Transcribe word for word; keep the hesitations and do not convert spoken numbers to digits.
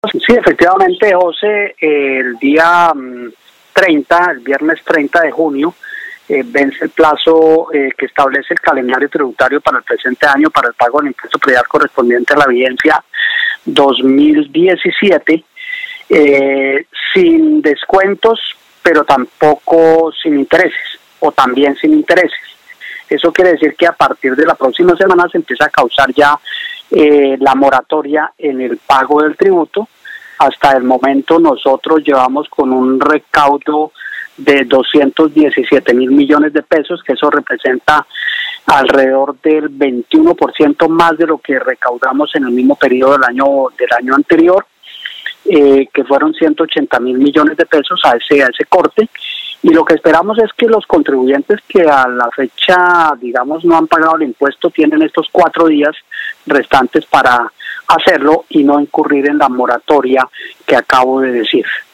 Sí, efectivamente, José, eh, el día mm, treinta, el viernes treinta de junio, eh, vence el plazo eh, que establece el calendario tributario para el presente año para el pago del impuesto predial correspondiente a la vigencia dos mil diecisiete, eh, sin descuentos, pero tampoco sin intereses, o también sin intereses. Eso quiere decir que a partir de la próxima semana se empieza a causar ya eh, la moratoria en el pago del tributo. Hasta el momento nosotros llevamos con un recaudo de doscientos diecisiete mil millones de pesos, que eso representa alrededor del veintiuno por ciento más de lo que recaudamos en el mismo periodo del año del año anterior, eh, que fueron ciento ochenta mil millones de pesos a ese, a ese corte. Y lo que esperamos es que los contribuyentes que a la fecha, digamos, no han pagado el impuesto, tienen estos cuatro días restantes para hacerlo y no incurrir en la moratoria que acabo de decir.